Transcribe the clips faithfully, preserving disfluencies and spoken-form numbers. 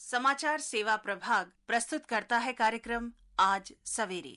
समाचार सेवा प्रभाग प्रस्तुत करता है कार्यक्रम आज सवेरे।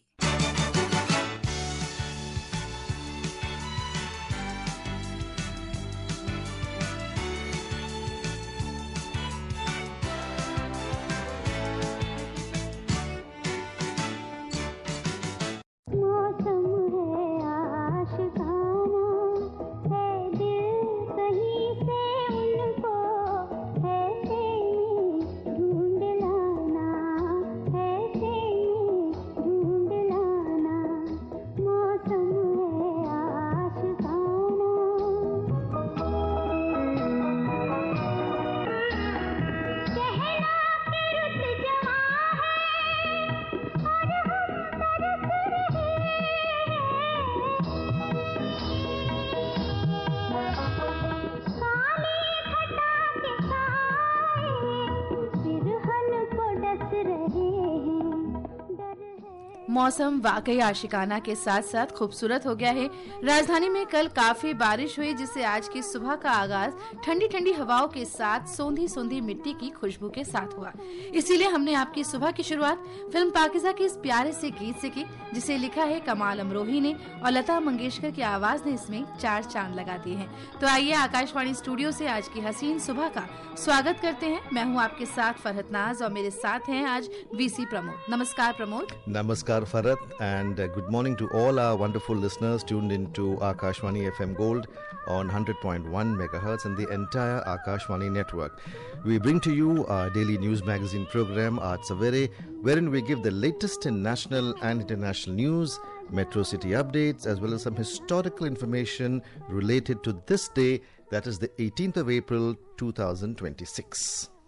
मौसम वाकई आशिकाना के साथ साथ खूबसूरत हो गया है। राजधानी में कल काफी बारिश हुई, जिससे आज की सुबह का आगाज ठंडी ठंडी हवाओं के साथ सोंधी सोंधी मिट्टी की खुशबू के साथ हुआ। इसीलिए हमने आपकी सुबह की शुरुआत फिल्म पाकिज़ा के इस प्यारे से गीत से की, जिसे लिखा है कमाल अमरोही ने और लता मंगेशकर की आवाज ने इसमें चार चांद लगा दिए हैं। तो आइए आकाशवाणी स्टूडियो से आज की हसीन सुबह का स्वागत करते हैं। मैं हूँ आपके साथ फरहत नाज और मेरे साथ हैं आज वीसी प्रमोद। नमस्कार Pramod. Namaskar Farhat, and uh, good morning to all our wonderful listeners tuned into Akashwani F M Gold on one hundred point one megahertz and the entire Akashwani network. We bring to you our daily news magazine program Aaj Savere, wherein we give the latest in national and international news, metro city updates, as well as some historical information related to this day, that is the eighteenth of April twenty twenty-six.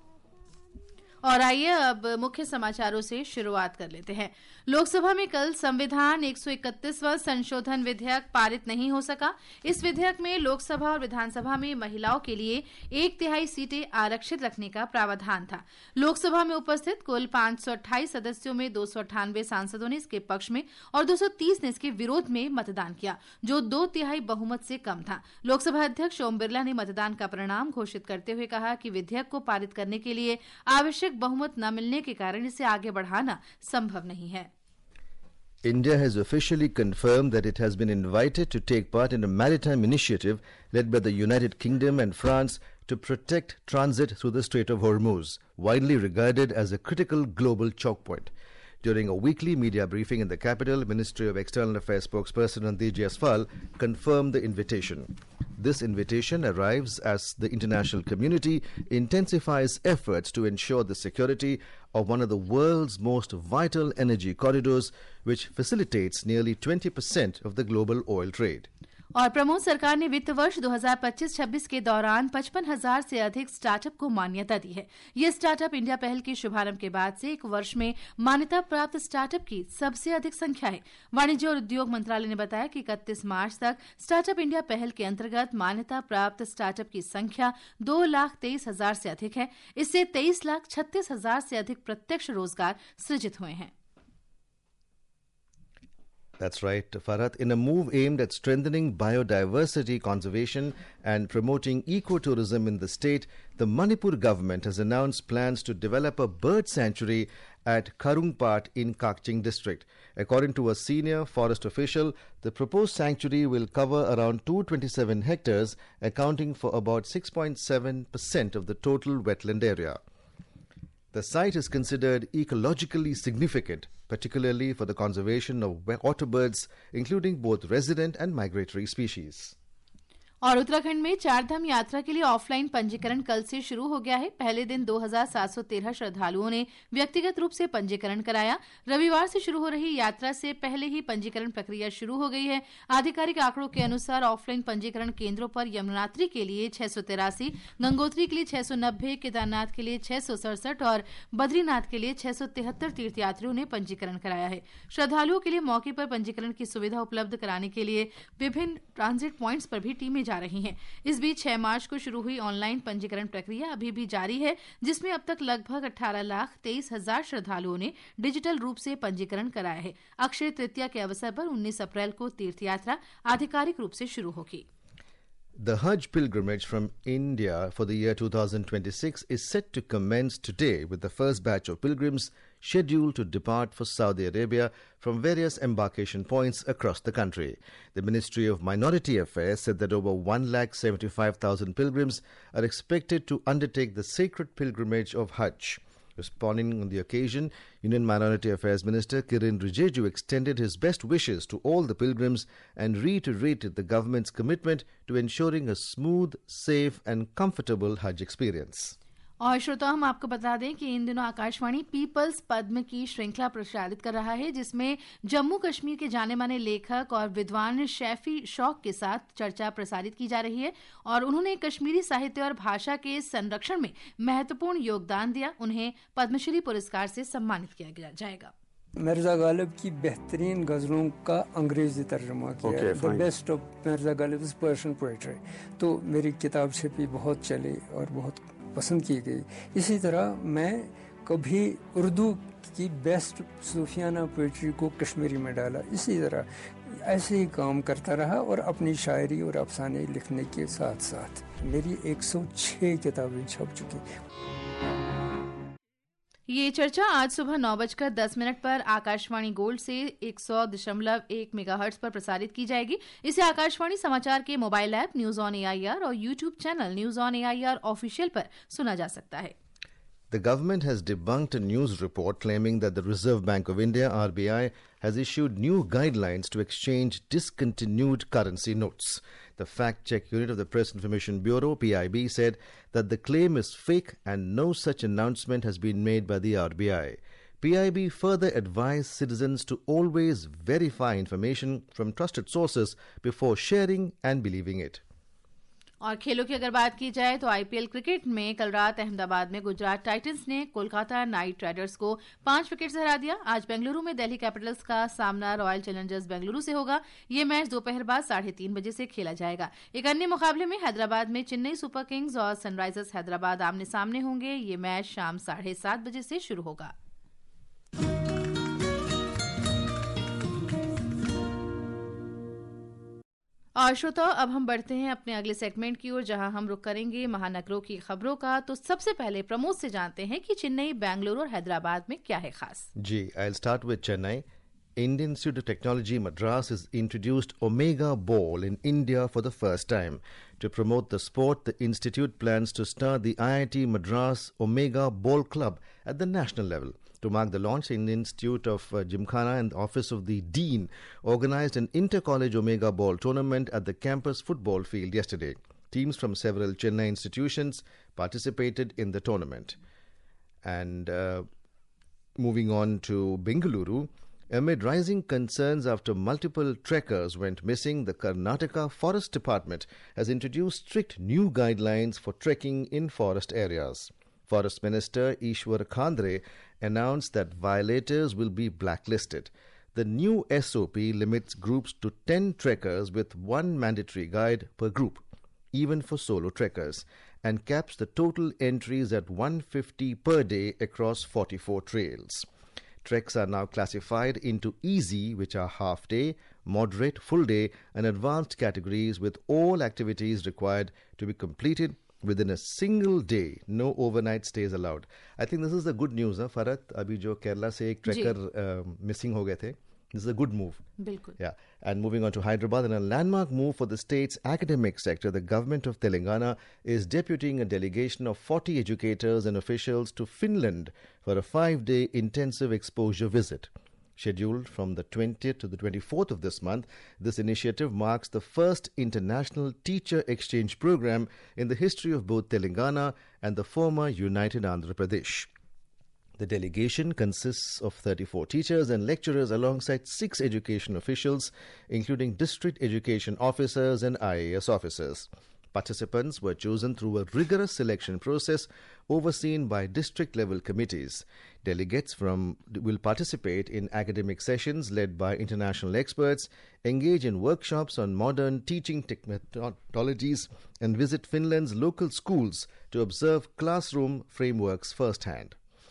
और आइए अब मुख्य समाचारों से शुरुआत कर लेते हैं। लोकसभा में कल संविधान एक सौ इकतीसवां संशोधन विधेयक पारित नहीं हो सका। इस विधेयक में लोकसभा और विधानसभा में महिलाओं के लिए एक तिहाई सीटें आरक्षित रखने का प्रावधान था। लोकसभा में उपस्थित कुल पांच सौ अट्ठाईस सदस्यों में दो सौ अट्ठानवे सांसदों ने इसके पक्ष में और दो सौ तीस ने इसके विरोध में मतदान किया, जो दो तिहाई बहुमत से कम था। लोकसभा अध्यक्ष ओम बिरला ने मतदान का परिणाम घोषित करते हुए कहा कि विधेयक को पारित करने के लिए आवश्यक बहुमत न मिलने के कारण इसे आगे बढ़ाना संभव नहीं है। India has officially confirmed that it has been invited to take part in a maritime initiative led by the United Kingdom and France to protect transit through the Strait of Hormuz, widely regarded as a critical global choke point. During a weekly media briefing in the capital, Ministry of External Affairs spokesperson Randeep Jaiswal confirmed the invitation. This invitation arrives as the international community intensifies efforts to ensure the security of one of the world's most vital energy corridors, which facilitates nearly twenty percent of the global oil trade. और प्रमोद, सरकार ने वित्त वर्ष दो हज़ार पच्चीस छब्बीस के दौरान पचपन हजार से अधिक स्टार्टअप को मान्यता दी है। ये स्टार्टअप इंडिया पहल के शुभारंभ के बाद से एक वर्ष में मान्यता प्राप्त स्टार्टअप की सबसे अधिक संख्या है। वाणिज्य और उद्योग मंत्रालय ने बताया कि इकतीस मार्च तक स्टार्टअप इंडिया पहल के अंतर्गत मान्यता प्राप्त स्टार्टअप की संख्या दो लाख तेईस हजार से अधिक है। इससे तेईस लाख छत्तीस हजार से अधिक प्रत्यक्ष रोजगार सृजित हुए हैं। That's right, Farhat. In a move aimed at strengthening biodiversity conservation and promoting ecotourism in the state, the Manipur government has announced plans to develop a bird sanctuary at Karungpat in Kakching district. According to a senior forest official, the proposed sanctuary will cover around two hundred twenty-seven hectares, accounting for about six point seven percent of the total wetland area. The site is considered ecologically significant, particularly for the conservation of water birds, including both resident and migratory species. और उत्तराखंड में चारधाम यात्रा के लिए offline पंजीकरण कल से शुरू हो गया है। पहले दिन दो हज़ार सात सौ तेरह श्रद्धालुओं ने व्यक्तिगत रूप से पंजीकरण कराया। रविवार से शुरू हो रही यात्रा से पहले ही पंजीकरण प्रक्रिया शुरू हो गई है। आधिकारिक आंकड़ों के अनुसार ऑफलाइन पंजीकरण केंद्रों पर यमुनोत्री के लिए छह सौ तिरासी, गंगोत्री के लिए छह सौ नब्बे, केदारनाथ के लिए छह सौ सड़सठ और बद्रीनाथ के लिए छह सौ तिहत्तर तीर्थयात्रियों ने पंजीकरण कराया है। श्रद्धालुओं के लिए मौके पर पंजीकरण की सुविधा उपलब्ध कराने के लिए विभिन्न ट्रांजिट प्वाइंट्स पर भी टीमें जा रही हैं। इस बीच छह मार्च को शुरू हुई ऑनलाइन पंजीकरण प्रक्रिया अभी भी जारी है, जिसमें अब तक लगभग अठारह लाख तेईस हजार श्रद्धालुओं ने डिजिटल रूप से पंजीकरण कराया है। अक्षय तृतीया के अवसर पर उन्नीस अप्रैल को तीर्थयात्रा आधिकारिक रूप से शुरू होगी। The Hajj pilgrimage from India for the year two thousand twenty-six is set to commence today with the first batch of pilgrims scheduled to depart for Saudi Arabia from various embarkation points across the country. The Ministry of Minority Affairs said that over one lakh seventy-five thousand pilgrims are expected to undertake the sacred pilgrimage of Hajj. Responding on the occasion, Union Minority Affairs Minister Kiren Rijiju extended his best wishes to all the pilgrims and reiterated the government's commitment to ensuring a smooth, safe and comfortable Hajj experience. और श्रोता, हम आपको बता दें कि इन दिनों Akashvani peoples पद्म की श्रृंखला प्रसारित कर रहा है, जिसमें जम्मू कश्मीर के जाने माने लेखक और विद्वान शैफी शौक के साथ चर्चा प्रसारित की जा रही है और उन्होंने कश्मीरी साहित्य और भाषा के संरक्षण में महत्वपूर्ण योगदान दिया। उन्हें पद्मश्री पुरस्कार से सम्मानित किया जाएगा। मिर्जा गालिब की बेहतरीन गज़लों का अंग्रेजी तर्जुमा किया है, the best of Mirza Ghalib Persian poetry. तो मेरी किताब छपी, बहुत चली और बहुत पसंद की गई। इसी तरह मैं कभी उर्दू की बेस्ट सूफियाना पोइट्री को कश्मीरी में डाला। इसी तरह ऐसे ही काम करता रहा और अपनी शायरी और अफसाने लिखने के साथ साथ मेरी एक सौ छह किताबें छप चुकी। ये चर्चा आज सुबह नौ बजकर दस मिनट पर आकाशवाणी गोल्ड से एक सौ दशमलव एक मेगाहर्ट्ज पर प्रसारित की जाएगी। इसे आकाशवाणी समाचार के mobile app news on AIR और YouTube channel news on AIR official पर सुना जा सकता है। The government has debunked a news report claiming that the Reserve Bank of India, R B I, has issued new guidelines to exchange discontinued currency notes. The fact-check unit of the Press Information Bureau, P I B, said that the claim is fake and no such announcement has been made by the R B I. P I B further advised citizens to always verify information from trusted sources before sharing and believing it. और खेलों की अगर बात की जाए तो IPL cricket में कल रात अहमदाबाद में गुजरात टाइटंस ने कोलकाता नाइट राइडर्स को पांच विकेट से हरा दिया। आज बेंगलुरु में दिल्ली कैपिटल्स का सामना रॉयल चैलेंजर्स बेंगलुरु से होगा। ये मैच दोपहर बाद साढ़े तीन बजे से खेला जाएगा। एक अन्य मुकाबले में हैदराबाद में चेन्नई सुपर किंग्स और सनराइजर्स हैदराबाद आमने सामने होंगे। ये मैच शाम साढ़े सात बजे से शुरू होगा। और श्रोताओ, अब हम बढ़ते हैं अपने अगले सेगमेंट की ओर, जहां हम रुक करेंगे महानगरों की खबरों का। तो सबसे पहले प्रमोद से जानते हैं कि चेन्नई, बेंगलुरु और हैदराबाद में क्या है खास। जी, I'll start with Chennai. Indian Institute of Technology Madras has introduced Omega Ball in India for the first time. To promote the sport, the institute plans to start the I I T Madras Omega Ball Club at the national level. To mark the launch, the Indian Institute of uh, Gymkhana and the Office of the Dean organized an inter-college Omega Ball tournament at the campus football field yesterday. Teams from several Chennai institutions participated in the tournament. And uh, moving on to Bengaluru, amid rising concerns after multiple trekkers went missing, the Karnataka Forest Department has introduced strict new guidelines for trekking in forest areas. Forest Minister Ishwar Khandre announced that violators will be blacklisted. The new S O P limits groups to ten trekkers with one mandatory guide per group, even for solo trekkers, and caps the total entries at one hundred fifty per day across forty-four trails. Treks are now classified into easy, which are half day, moderate, full day, and advanced categories, with all activities required to be completed within a single day. No overnight stays allowed. I think this is the good news, huh, Farhat? Abhi jo Kerala se ek trekker uh, missing ho gaye the. This is a good move. Bilkul. Yeah. And moving on to Hyderabad, in a landmark move for the state's academic sector, the government of Telangana is deputing a delegation of forty educators and officials to Finland for a five-day intensive exposure visit. Scheduled from the twentieth to the twenty-fourth of this month, this initiative marks the first international teacher exchange program in the history of both Telangana and the former United Andhra Pradesh. The delegation consists of thirty-four teachers and lecturers alongside six education officials, including district education officers and I A S officers. Participants were chosen through a rigorous selection process overseen by district-level committees. Delegates from will participate in academic sessions led by international experts, engage in workshops on modern teaching methodologies, and visit Finland's local schools to observe classroom frameworks firsthand.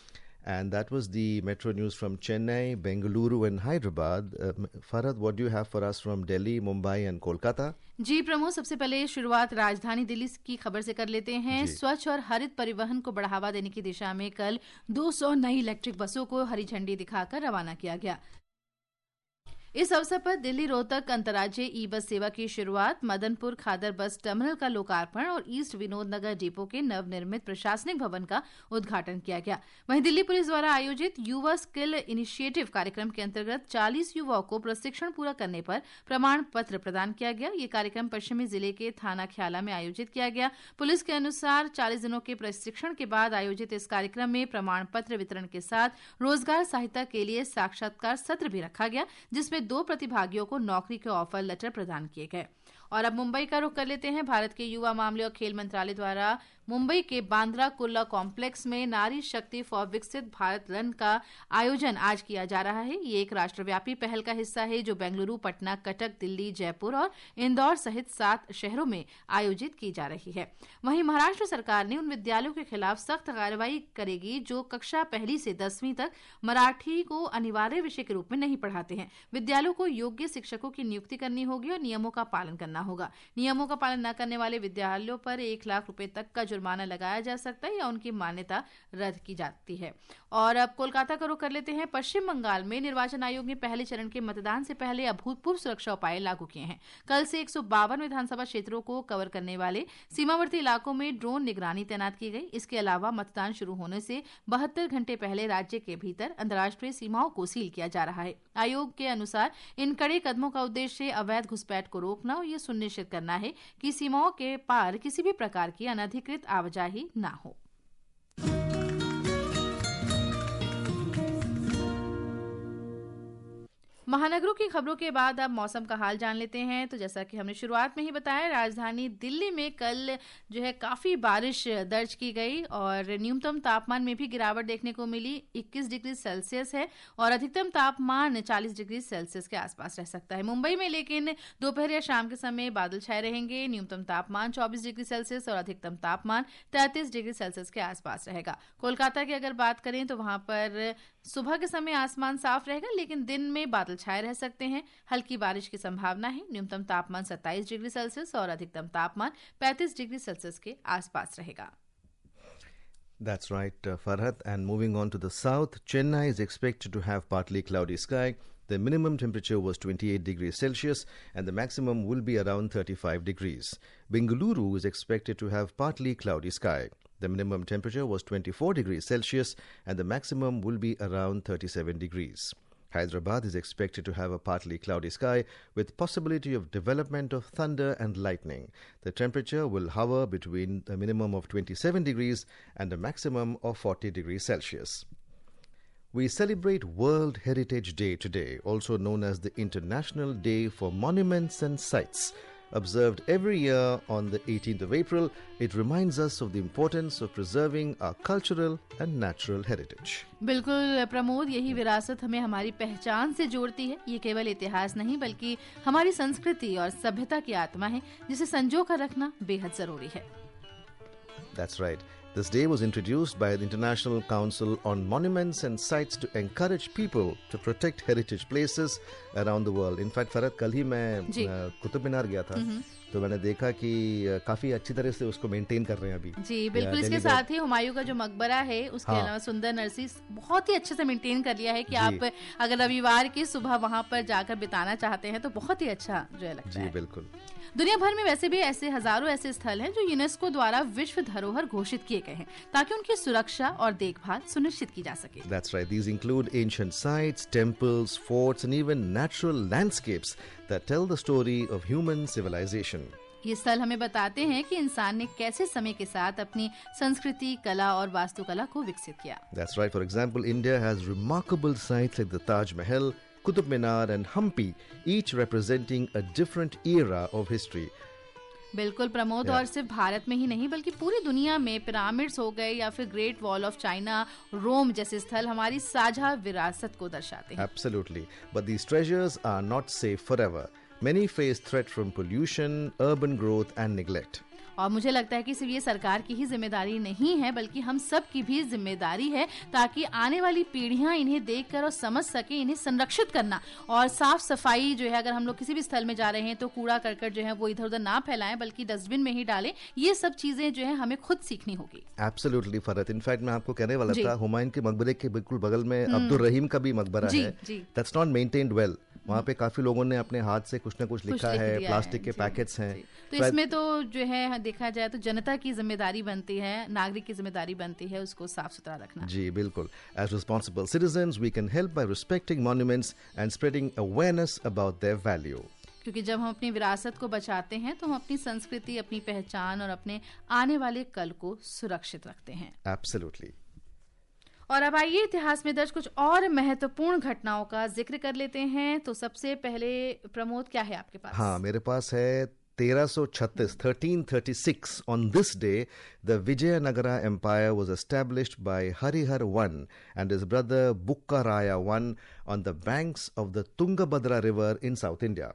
And that was the metro news from Chennai, Bengaluru and Hyderabad. Uh, Farhad, what do you have for us from Delhi, Mumbai and Kolkata? जी प्रमोद, सबसे पहले शुरुआत राजधानी दिल्ली की खबर से कर लेते हैं। स्वच्छ और हरित परिवहन को बढ़ावा देने की दिशा में कल दो सौ नई इलेक्ट्रिक बसों को हरी झंडी दिखाकर रवाना किया गया। इस अवसर पर दिल्ली रोहतक अंतर्राज्यीय ई बस सेवा की शुरुआत, मदनपुर खादर बस टर्मिनल का लोकार्पण और ईस्ट विनोद नगर डिपो के नवनिर्मित प्रशासनिक भवन का उद्घाटन किया गया। वहीं दिल्ली पुलिस द्वारा आयोजित युवा स्किल इनिशिएटिव कार्यक्रम के अंतर्गत चालीस युवाओं को प्रशिक्षण पूरा करने पर प्रमाण पत्र प्रदान किया गया। ये कार्यक्रम पश्चिमी जिले के थाना ख्याला में आयोजित किया गया। पुलिस के अनुसार चालीस दिनों के प्रशिक्षण के बाद आयोजित इस कार्यक्रम में प्रमाण पत्र वितरण के साथ रोजगार सहायता के लिए साक्षात्कार सत्र भी रखा गया, जिसमें दो प्रतिभागियों को नौकरी के ऑफर लेटर प्रदान किए गए। और अब मुंबई का रुख कर लेते हैं। भारत के युवा मामले और खेल मंत्रालय द्वारा मुंबई के बांद्रा कुर्ला कॉम्प्लेक्स में नारी शक्ति फॉर विकसित भारत रन का आयोजन आज किया जा रहा है। ये एक राष्ट्रव्यापी पहल का हिस्सा है जो बेंगलुरु, पटना, कटक, दिल्ली, जयपुर और इंदौर सहित सात शहरों में आयोजित की जा रही है। वहीं महाराष्ट्र सरकार ने उन विद्यालयों के खिलाफ सख्त कार्रवाई करेगी जो कक्षा पहली से दसवीं तक मराठी को अनिवार्य विषय के रूप में नहीं पढ़ाते हैं। विद्यालयों को योग्य शिक्षकों की नियुक्ति करनी होगी और नियमों का पालन करना होगा। नियमों का पालन न करने वाले विद्यालयों पर एक लाख रुपए तक का जुर्माना लगाया जा सकता है या उनकी मान्यता रद्द की जाती है। और अब कोलकाता का रुख कर लेते हैं। पश्चिम बंगाल में निर्वाचन आयोग ने पहले चरण के मतदान से पहले अभूतपूर्व सुरक्षा उपाय लागू किए हैं। कल से एक सौ बावन विधानसभा क्षेत्रों को कवर करने वाले सीमावर्ती इलाकों में ड्रोन निगरानी तैनात की गई। इसके अलावा मतदान शुरू होने से बहत्तर घंटे पहले राज्य के भीतर अंतर्राष्ट्रीय सीमाओं को सील किया जा रहा है। आयोग के अनुसार इन कड़े कदमों का उद्देश्य अवैध घुसपैठ को रोकना और ये सुनिश्चित करना है कि सीमाओं के पार किसी भी प्रकार की अनधिकृत आवाजाही न हो। महानगरों की खबरों के बाद अब मौसम का हाल जान लेते हैं। तो जैसा कि हमने शुरुआत में ही बताया, राजधानी दिल्ली में कल जो है काफ़ी बारिश दर्ज की गई और न्यूनतम तापमान में भी गिरावट देखने को मिली। इक्कीस डिग्री सेल्सियस है और अधिकतम तापमान चालीस डिग्री सेल्सियस के आसपास रह सकता है। मुंबई में लेकिन दोपहर या शाम के समय बादल छाए रहेंगे। न्यूनतम तापमान चौबीस डिग्री सेल्सियस और अधिकतम तापमान तैंतीस डिग्री सेल्सियस के आसपास रहेगा। कोलकाता की अगर बात करें तो वहां पर सुबह के समय आसमान साफ रहेगा, लेकिन दिन में बादल छाए रह सकते हैं। हल्की बारिश की संभावना है। न्यूनतम तापमान सत्ताईस डिग्री सेल्सियस और अधिकतम तापमान पैंतीस डिग्री सेल्सियस के आसपास रहेगा। That's right, uh, Farhat. And moving on to the south, Chennai is expected to have partly cloudy sky. The minimum temperature was twenty-eight degrees Celsius and the maximum will be around thirty-five degrees. Bengaluru is expected to have partly cloudy sky. The minimum temperature was twenty-four degrees Celsius and the maximum will be around thirty-seven degrees. Hyderabad is expected to have a partly cloudy sky with possibility of development of thunder and lightning. The temperature will hover between a minimum of twenty-seven degrees and a maximum of forty degrees Celsius. We celebrate World Heritage Day today, also known as the International Day for Monuments and Sites. Observed every year on the eighteenth of April, it reminds us of the importance of preserving our cultural and natural heritage. बिल्कुल प्रमोद, यही विरासत हमें हमारी पहचान से जोड़ती है। ये केवल इतिहास नहीं बल्कि हमारी संस्कृति और सभ्यता की आत्मा है, जिसे संजो कर रखना बेहद जरूरी है। That's right. This day was introduced by the International Council on Monuments and Sites to encourage people to protect heritage places around the world. In fact, फरत कल ही मैं कुतुब मीनार गया था, तो मैंने देखा कि काफी अच्छी तरह से उसको मेंटेन कर रहे हैं अभी। जी बिल्कुल, इसके साथ ही हुमायूं का जो मकबरा है उसके हाँ। अलावा सुंदर नरसी बहुत ही अच्छे से मेंटेन कर लिया है कि आप अगर रविवार की सुबह वहां पर जाकर बिताना चाहते हैं तो बहुत ही अच्छा जो है लगता जी, है। जी बिल्कुल। दुनिया भर में वैसे भी ऐसे हजारों ऐसे स्थल हैं जो यूनेस्को द्वारा विश्व धरोहर घोषित किए गए हैं ताकि उनकी सुरक्षा और देखभाल सुनिश्चित की जा सके। That's right. These include ancient sites, temples, forts and even natural landscapes that tell the story of human civilization. ये स्थल हमें बताते हैं कि इंसान ने कैसे समय के साथ अपनी संस्कृति, कला और वास्तुकला को विकसित किया। That's right. For example, India has remarkable sites like the Taj Mahal, Qutub Minar and Hampi, each representing a different era of history. बिल्कुल प्रमोद, और सिर्फ भारत में ही नहीं बल्कि पूरी दुनिया में पिरामिड्स हो गए या फिर great wall of China, Rome जैसे स्थल हमारी साझा विरासत को दर्शाते हैं। Absolutely. But these treasures are not safe forever. Many face threat from pollution, urban growth and neglect. और मुझे लगता है कि सिर्फ ये सरकार की ही जिम्मेदारी नहीं है, बल्कि हम सब की भी जिम्मेदारी है, ताकि आने वाली पीढ़ियां इन्हें देखकर और समझ सके, इन्हें संरक्षित करना। और साफ सफाई जो है, अगर हम लोग किसी भी स्थल में जा रहे हैं तो कूड़ा करकट जो है वो इधर उधर ना फैलाएं, बल्कि डस्टबिन में ही डालें। ये सब चीजें जो है हमें खुद सीखनी होगी। एब्सोल्युटली फरहत, इनफैक्ट मैं आपको कहने वाला था, हुमायूं के मकबरे के बिल्कुल बगल में अब्दुल रहीम का भी मकबरा है, दैट्स नॉट मेंटेन्ड वेल। वहाँ पे काफी लोगों ने अपने हाथ से कुछ ना कुछ लिखा है, प्लास्टिक के पैकेट्स हैं। तो इसमें तो जो है देखा जाए तो जनता की जिम्मेदारी बनती है, नागरिक की जिम्मेदारी बनती है उसको साफ सुथरा रखना। जी बिल्कुल। As responsible citizens we can help by respecting monuments and spreading awareness about their value. क्योंकि जब हम अपनी विरासत को बचाते हैं तो हम अपनी संस्कृति, अपनी पहचान और अपने आने वाले कल को सुरक्षित रखते हैं। एब्सोल्युटली। और अब आइए इतिहास में दर्ज कुछ और महत्वपूर्ण घटनाओं का जिक्र कर लेते हैं। तो सबसे पहले प्रमोद, क्या है आपके पास? हाँ, मेरे पास है तेरह सौ छत्तीस, thirteen thirty-six. On this day, the Vijayanagara Empire was established by Harihar the First and his brother Bukkaraya the First on the banks of the Tungabhadra River in South India.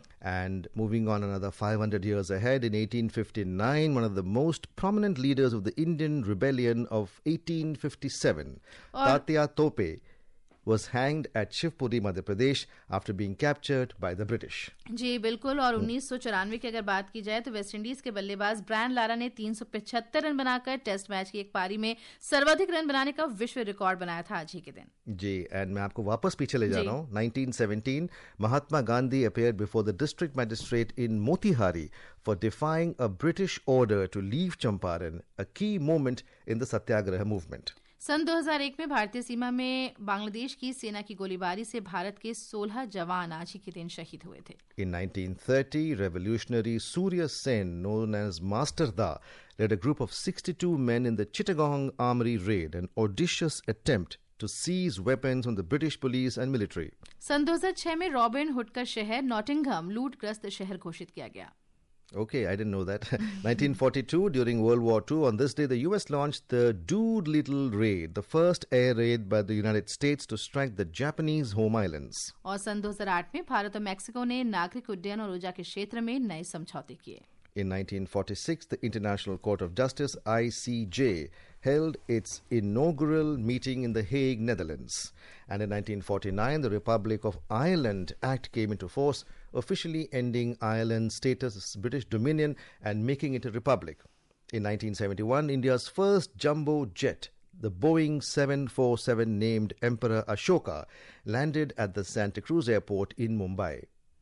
And moving on another five hundred years ahead, in eighteen fifty-nine, one of the most prominent leaders of the Indian rebellion of eighteen fifty-seven, Tatya Tope, was hanged at Shivpuri, Madhya Pradesh after being captured by the British. जी बिल्कुल। और उन्नीस सौ चौरानवे की अगर बात की जाए तो वेस्ट इंडीज के बल्लेबाज ब्रायन लारा ने तीन सौ पचहत्तर रन बनाकर टेस्ट मैच की एक पारी में सर्वाधिक रन बनाने का विश्व रिकॉर्ड बनाया था आज ही के दिन। जी, एंड मैं आपको वापस पीछे ले जा रहा हूँ। nineteen seventeen, Mahatma Gandhi appeared before the district magistrate in Motihari for defying a British order to leave Champaran, a key moment in the Satyagraha movement. सन दो हज़ार एक में भारतीय सीमा में बांग्लादेश की सेना की गोलीबारी से भारत के सोलह जवान आज ही के दिन शहीद हुए थे। In nineteen thirty, revolutionary Surya Sen, known as Master Da, led a group of sixty-two men in the Chittagong Armory raid, an audacious attempt to seize weapons from the British police and military. सन दो हज़ार छह में robin hood का शहर Nottingham लूटग्रस्त शहर घोषित किया गया। Okay, I didn't know that. nineteen forty-two, during World War Two, on this day, the U S launched the Doolittle Raid, the first air raid by the United States to strike the Japanese home islands. और सन दो हज़ार आठ में भारत और Mexico ने नागरिक उड्डयन और ऊर्जा के क्षेत्र में नए समझौते किए। In nineteen forty-six, the International Court of Justice, I C J, held its inaugural meeting in The Hague, Netherlands. And in nineteen forty-nine, the Republic of Ireland Act came into force, officially ending Ireland's status as British Dominion and making it a republic. In nineteen seventy-one, India's first jumbo jet, the Boeing seven forty-seven named Emperor Ashoka, landed at the Santa Cruz Airport in Mumbai.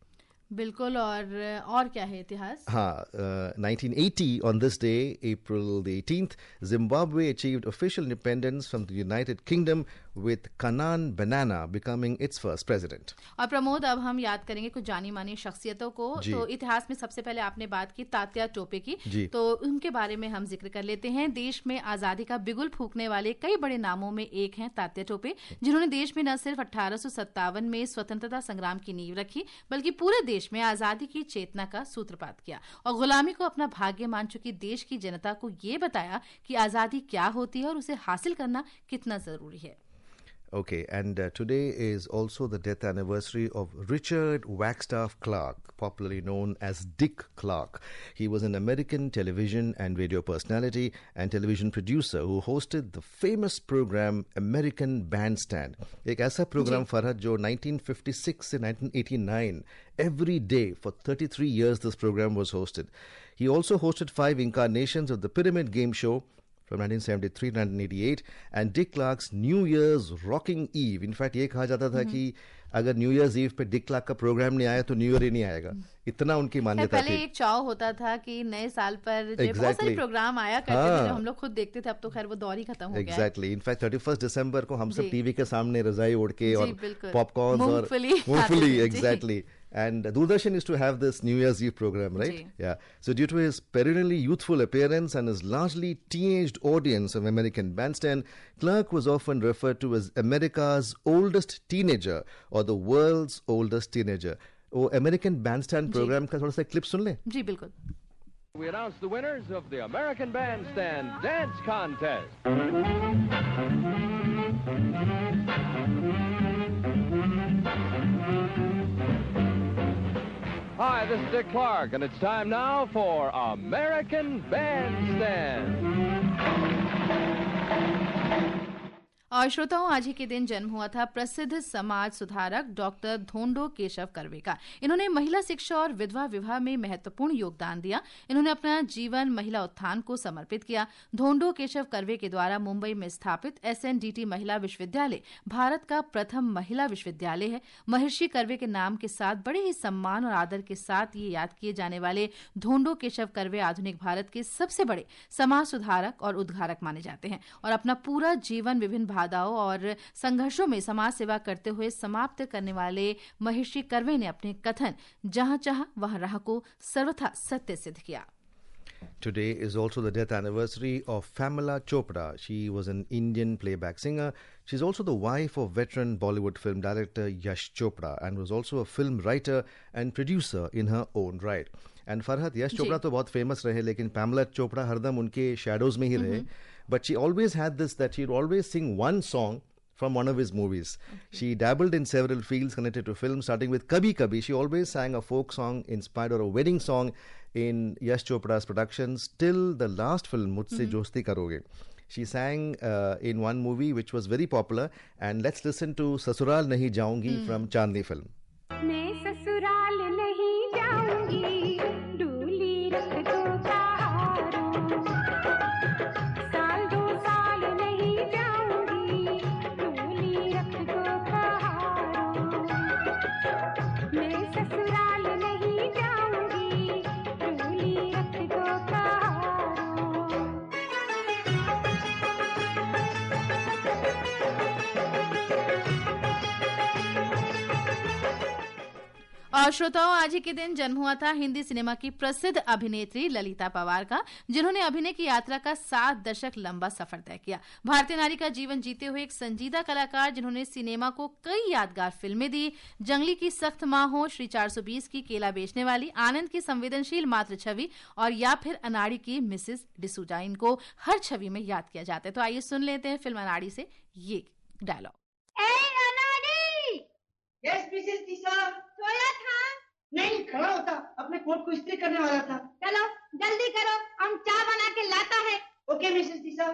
बिल्कुल। और और क्या है इतिहास? हाँ, uh, nineteen eighty, on this day, April the eighteenth, Zimbabwe achieved official independence from the United Kingdom, with Kanan Banana becoming its first president. और प्रमोद, अब हम याद करेंगे कुछ जानी मानी शख्सियतों को। तो इतिहास में सबसे पहले आपने बात की तात्या टोपे की, तो उनके बारे में हम जिक्र कर लेते हैं। देश में आजादी का बिगुल फूंकने वाले कई बड़े नामों में एक हैं तात्या टोपे, जिन्होंने देश में न सिर्फ अठारह सौ सत्तावन में स्वतंत्रता संग्राम की नींव रखी, बल्कि पूरे देश में आजादी की चेतना का सूत्रपात किया और गुलामी को अपना भाग्य मान चुकी देश की जनता को ये बताया कि आजादी क्या होती है और उसे हासिल करना कितना जरूरी है। Okay, and uh, today is also the death anniversary of Richard Wagstaff Clark, popularly known as Dick Clark. He was an American television and radio personality and television producer who hosted the famous program American Bandstand. एक ऐसा program Farhat जो nineteen fifty-six से nineteen eighty-nine, every day for thirty-three years this program was hosted. He also hosted five incarnations of the Pyramid Game Show from nineteen seventy-three to nineteen eighty-eight, and Dick Clark's New Year's Rocking Eve. In fact, ये कहा जाता था कि अगर new year's eve पे Dick Clark का programme नहीं आया तो न्यू ईयर ही नहीं आएगा, इतना उनकी मान्यता थी। पहले एक चाव होता था कि नए साल पर exactly. बहुत सारे प्रोग्राम आया करते थे जो हम लोग खुद देखते थे। अब तो खैर वो दौर ही खत्म हो गया। एग्जैक्टली। इनफैक्ट थर्टी फर्स्ट दिसंबर को हम सब टीवी के सामने रजाई ओढ़ के और पॉपकॉर्न और मूंगफली, exactly. And Doordarshan used to have this New Year's Eve program, right? Gee. Yeah. So due to his perennially youthful appearance and his largely teenaged audience of American Bandstand, Clark was often referred to as America's oldest teenager or the world's oldest teenager. वो American Bandstand program का थोड़ा सा clip सुन ले। जी बिल्कुल। We announce the winners of the American Bandstand Dance Contest. Hi, this is Dick Clark, and it's time now for American Bandstand. और श्रोताओं, आज ही के दिन जन्म हुआ था प्रसिद्ध समाज सुधारक डॉक्टर धोंडो केशव कर्वे का। इन्होंने महिला शिक्षा और विधवा विवाह में महत्वपूर्ण योगदान दिया। इन्होंने अपना जीवन महिला उत्थान को समर्पित किया। धोंडो केशव कर्वे के द्वारा मुंबई में स्थापित एसएनडीटी महिला विश्वविद्यालय भारत का प्रथम महिला विश्वविद्यालय है। महर्षि कर्वे के नाम के साथ बड़े ही सम्मान और आदर के साथ ये याद किए जाने वाले धोंडो केशव कर्वे आधुनिक भारत के सबसे बड़े समाज सुधारक और उद्धारक माने जाते हैं और अपना पूरा जीवन विभिन्न बाधाओं और संघर्षों में समाज सेवा करते हुए समाप्त करने वाले महर्षि कर्वे ने अपने कथन जहां चाह वहां राह को सर्वथा सत्य सिद्ध किया। Today is also the death anniversary of Pamela Chopra. She was an Indian playback singer. She's also the wife of veteran Bollywood film director Yash Chopra and was also a film writer and producer in her own right. And Farhat, Yash Chopra तो बहुत famous रहे, लेकिन Pamela Chopra हरदम उनके shadows में ही रहे. But she always had this that she'd always sing one song from one of his movies. Okay. She dabbled in several fields connected to film, starting with Kabhi Kabhi. She always sang a folk song inspired or a wedding song in Yash Chopra's productions till the last film, Mujhse mm-hmm. Dosti Karoge. She sang uh, in one movie which was very popular, and let's listen to Sasural Nahi Jaungi mm. from Chandni film. मैं ससुराल नहीं जाऊंगी, डोली रख दो कहारों, साल दो साल नहीं जाऊंगी, डोली रख दो कहारों, मैं ससुराल नहीं जाऊंगी, डोली रख दो कहारों। और श्रोताओं, आज ही के दिन जन्म हुआ था हिंदी सिनेमा की प्रसिद्ध अभिनेत्री ललिता पवार का, जिन्होंने अभिनय की यात्रा का सात दशक लंबा सफर तय किया। भारतीय नारी का जीवन जीते हुए एक संजीदा कलाकार जिन्होंने सिनेमा को कई यादगार फिल्में दी। जंगली की सख्त मां हो, श्री चार सौ बीस की केला बेचने वाली, आनंद की संवेदनशील मात्र छवि और या फिर अनाड़ी की मिसेस डिसूजा, इनको हर छवि में याद किया जाता है। तो आइए सुन लेते हैं फिल्म अनाड़ी से ये डायलॉग। Yes Mrs Disha. सोया था? नहीं, खड़ा होता, अपने कोट को इस्त्री करने वाला था। चलो जल्दी करो, हम चाय बना के लाता है। Okay Mrs Disha.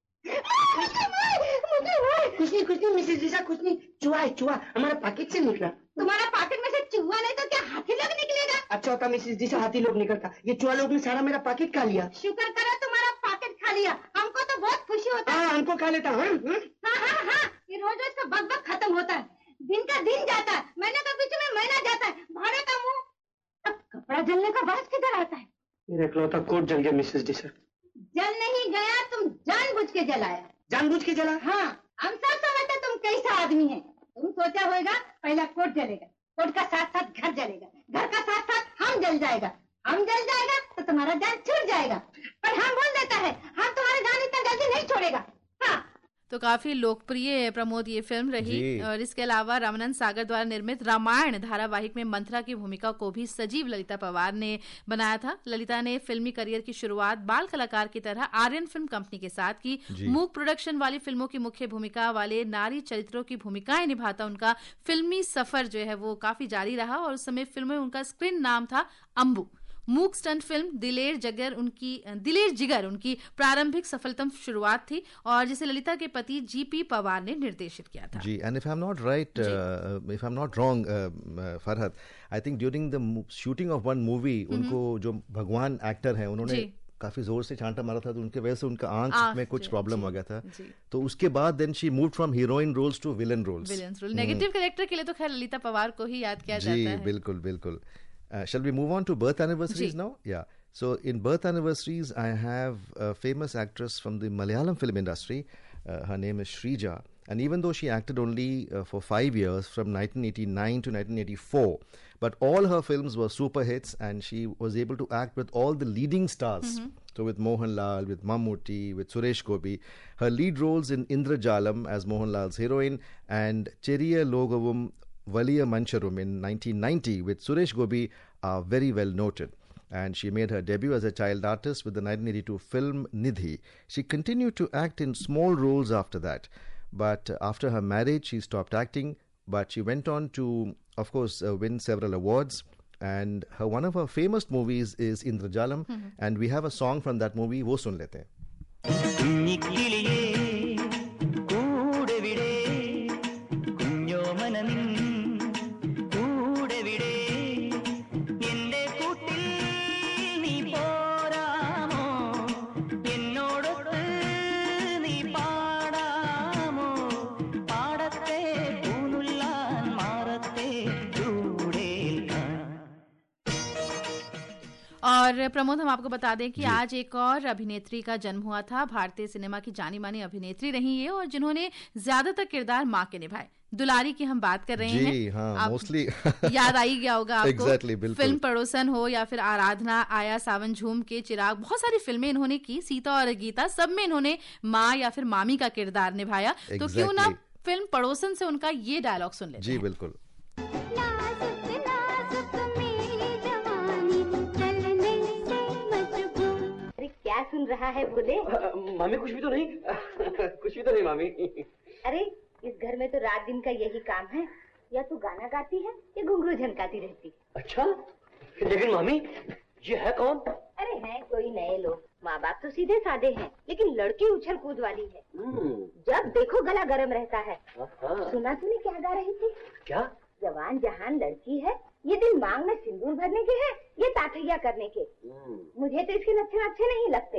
कुछ नहीं कुछ नहीं मिसेस दिशा, कुछ नहीं, चूहा है चूहा, हमारा पैकेट से निकला। तुम्हारा पैकेट में से चूहा नहीं तो क्या हाथी लोग निकलेगा? अच्छा होता मिसेस दिशा, हाथी लोग निकलता, ये चूहा लोग ने सारा मेरा पैकेट खा लिया। शुक्र करो तुम्हारा पैकेट खा लिया, हमको तो बहुत खुशी होता है। हाँ, हमको खा लेता। हाँ हाँ हाँ, ये रोज रोज का बक बक खत्म होता है, दिन का दिन जाता है, महीने का बीच में महीना जाता है, भाड़े का मुंह, अब कपड़ा जलने का बात किधर आता है? मेरा इकलौता कोट जल गया मिसेस डिसर। जल नहीं गया, तुम जानबूझ के जलाया। जानबूझ के जला? हाँ, हम सब समझते तुम कैसा आदमी है। तुम सोचा होगा पहला कोट जलेगा, कोट का साथ साथ घर जलेगा, घर का साथ साथ हम जल जाएगा, हम जल जाएगा तो तुम्हारा जान छूट जाएगा। पर हम बोल देता है, हम तुम्हारे जान इतना जल्दी नहीं छोड़ेगा। हाँ, तो काफी लोकप्रिय प्रमोद ये फिल्म रही। और इसके अलावा रामानंद सागर द्वारा निर्मित रामायण धारावाहिक में मंथरा की भूमिका को भी सजीव ललिता पवार ने बनाया था। ललिता ने फिल्मी करियर की शुरुआत बाल कलाकार की तरह आर्यन फिल्म कंपनी के साथ की। मूक प्रोडक्शन वाली फिल्मों की मुख्य भूमिका वाले नारी चरित्रों की भूमिकाएं निभाता उनका फिल्मी सफर जो है वो काफी जारी रहा और उस समय फिल्म में उनका स्क्रीन नाम था अंबू। मूक स्टंट फिल्म दिलेर जिगर उनकी दिलेर जिगर उनकी प्रारंभिक सफलतम शुरुआत थी और जिसे ललिता के पति जीपी पवार ने निर्देशित किया था। जी, and if I am not right, if I am not wrong Farhat, I think during the shooting of one movie उनको जो भगवान एक्टर हैं उन्होंने काफी जोर से छांटा मारा था, तो उनके वजह से उनका आंख आंख में कुछ प्रॉब्लम हो गया था। तो उसके बाद then she moved from heroine roles to villain roles. Villain role negative character के लिए तो खैर ललिता पवार को ही याद किया जाता है। बिल्कुल बिल्कुल। Uh, shall we move on to birth anniversaries Gee. now? Yeah. So in birth anniversaries, I have a famous actress from the Malayalam film industry. Uh, her name is Shrija. And even though she acted only uh, for five years, from nineteen eighty-nine to nineteen eighty-four, but all her films were super hits and she was able to act with all the leading stars. Mm-hmm. So with Mohanlal, with Mammootty, with Suresh Gopi. Her lead roles in Indrajalam as Mohanlal's heroine and Cheriya Logavum Valiya Mancharum in nineteen ninety with Suresh Gopi are very well noted. And she made her debut as a child artist with the nineteen eighty-two film Nidhi. She continued to act in small roles after that. But after her marriage, she stopped acting. But she went on to, of course, uh, win several awards. and her one of her famous movies is Indrajalam, mm-hmm. and we have a song from that movie. वो सुन लेते हैं. और प्रमोद, हम आपको बता दें कि आज एक और अभिनेत्री का जन्म हुआ था. भारतीय सिनेमा की जानी मानी अभिनेत्री रही है और जिन्होंने ज्यादातर किरदार माँ के निभाए. दुलारी की हम बात कर रहे जी, हैं. हाँ, मोस्टली याद आई गया होगा आपको. exactly, फिल्म पड़ोसन हो या फिर आराधना, आया सावन झूम के, चिराग, बहुत सारी फिल्में इन्होंने की. सीता और गीता, सब में इन्होंने माँ या फिर मामी का किरदार निभाया. exactly. तो क्यों ना फिल्म पड़ोसन से उनका ये डायलॉग सुन लेते हैं. जी बिल्कुल. क्या सुन रहा है बोले? मामी कुछ भी तो नहीं. कुछ भी तो नहीं मामी. अरे इस घर में तो रात दिन का यही काम है. या तू गाना गाती है या घुंघरू झनकाती रहती. अच्छा, लेकिन मामी ये है कौन? अरे हैं कोई नए लोग. माँ बाप तो सीधे साधे हैं, लेकिन लड़की उछल कूद वाली है. जब देखो गला गरम रहता है. सुना तूने क्या गा रही थी? क्या? जवान जहान लड़की है, ये दिन मांग में सिंदूर भरने के हैं, ये ताठैया करने के. मुझे तो इसके लक्षण अच्छे नहीं लगते.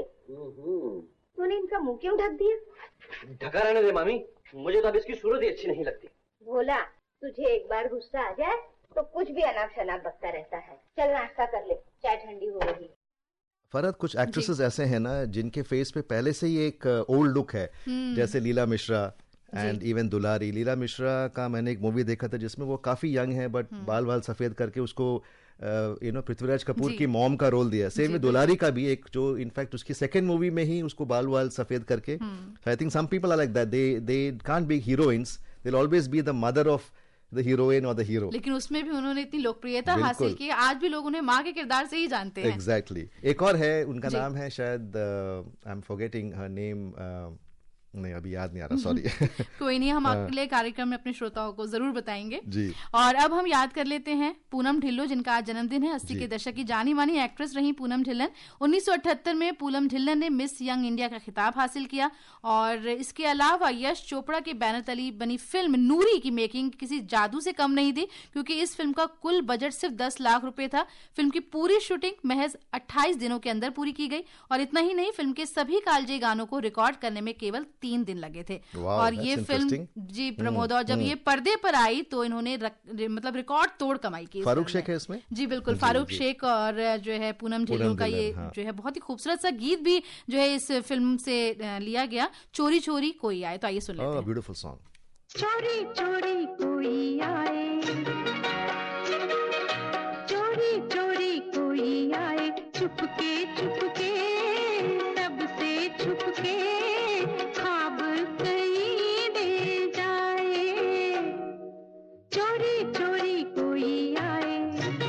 तूने इनका मुंह क्यों ढक दिया? ढका रहने दे मामी, मुझे तो अब इसकी सूरत ही अच्छी नहीं लगती. भोला, तुझे एक बार गुस्सा आ जाए तो कुछ भी अनाप शनाप बकता रहता है. चल नाश्ता कर ले, चाय ठंडी हो रही. फरहत, कुछ एक्ट्रेसेस ऐसे हैं ना जिनके फेस पे पहले से ही एक ओल्ड लुक है, जैसे लीला मिश्रा एंड इवन दुलारी. लीला मिश्रा का मैंने एक मूवी देखा था जिसमें वो काफी यंग है बट बाल बाल सफेद करके उसको यू नो पृथ्वीराज कपूर की मॉम का रोल दिया. सेम में दुलारी का भी एक, जो इनफैक्ट उसकी सेकंड मूवी में ही उसको बाल बाल सफेद करके. I think some people are like that, they they can't be heroines, they will always be the mother of the heroine और द हीरो. लेकिन उसमें भी उन्होंने इतनी लोकप्रियता हासिल की, आज भी लोग उन्हें माँ के किरदार से ही जानते हैं. Exactly exactly. एक और है, उनका नाम है शायद, I am forgetting her name, नहीं अभी याद नहीं आ रहा, सॉरी. कोई नहीं, हम अगले कार्यक्रम में अपने श्रोताओं को जरूर बताएंगे जी. और अब हम याद कर लेते हैं पूनम ढिल्लो, जिनका आज जन्मदिन है. अस्सी के दशक की जानी मानी एक्ट्रेस रही पूनम ढिल्लन. उन्नीस सौ अठहत्तर में पूनम ढिल्लन ने मिस यंग इंडिया का खिताब हासिल किया. और इसके अलावा यश चोपड़ा के बैनर तले बनी फिल्म नूरी की मेकिंग किसी जादू से कम नहीं थी, क्योंकि इस फिल्म का कुल बजट सिर्फ दस लाख रुपए था. फिल्म की पूरी शूटिंग महज अट्ठाईस दिनों के अंदर पूरी की गई. और इतना ही नहीं, फिल्म के सभी कालजे गानों को रिकॉर्ड करने में केवल तीन दिन लगे थे. wow, और ये फिल्म जी प्रमोद, और जब ये पर्दे पर आई तो इन्होंने रक, मतलब रिकॉर्ड तोड़ कमाई की. फारूक शेख है इसमें. जी बिल्कुल, फारूक शेख और जो है पूनम ढिल्लो का ये हाँ. जो है बहुत ही खूबसूरत सा गीत भी जो है इस फिल्म से लिया गया. चोरी चोरी कोई आए, तो आइए सुन लेते हैं. Beautiful song. चोरी चोरी कोई आए, चोरी चोरी कोई आए, चुपके चुपके सबसे छुपके ख्वाब कहीं दे जाए. चोरी चोरी कोई आए,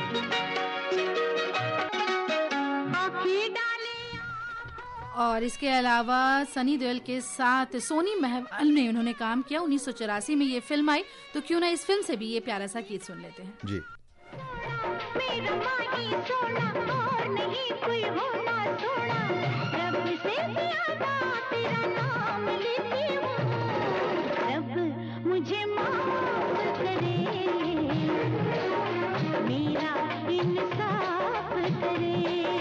आँखें डाले. और इसके अलावा सनी देओल के साथ सोनी महवाल ने उन्होंने काम किया. उन्नीस सौ चौरासी में ये फिल्म आई, तो क्यों ना इस फिल्म से भी ये प्यारा सा गीत सुन लेते हैं. जी. मेरा माही सोना और नहीं कोई होना सोना, रब से ज्यादा तेरा नाम लेती हूँ. रब मुझे माफ करे, मेरा इंसाफ करे.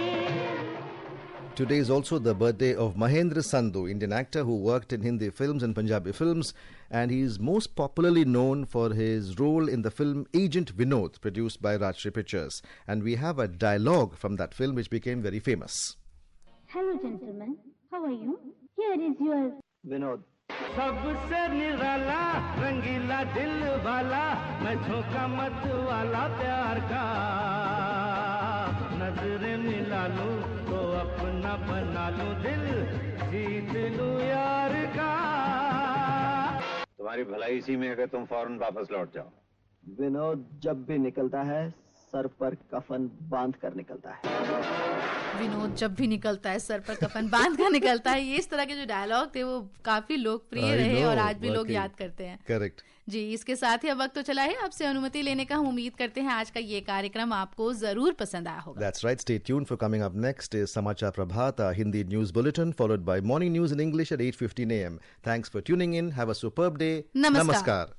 Today is also the birthday of Mahendra Sandhu, Indian actor who worked in Hindi films and Punjabi films, and he is most popularly known for his role in the film Agent Vinod, produced by Rajshri Pictures. And we have a dialogue from that film which became very famous. Hello gentlemen, how are you? Here is your Vinod. सबसे निराला रंगीला दिल वाला, मैं झोंका मत वाला प्यार का. नजरें मिला लूं तो अपना बना लूं, दिल जीत लूं यार का. तुम्हारी भलाई इसी में है कि तुम फौरन वापस लौट जाओ. विनोद जब भी निकलता है सर पर कफन बांध कर निकलता है। विनोद जब भी निकलता है सर पर कफन बांध कर निकलता है। ये इस तरह के जो डायलॉग थे वो काफी लोकप्रिय रहे और आज भी लोग याद करते हैं। करेक्ट जी, इसके साथ ही अब वक्त तो चला है आपसे अनुमति लेने का। हम उम्मीद करते हैं आज का ये कार्यक्रम आपको जरूर पसंद आया होगा। That's right. Stay tuned for coming up next is Samachar Prabhat, our Hindi news bulletin, followed by morning news in English at eight fifteen a m. Thanks for tuning in. Have a superb day. Namaskar. Namaskar.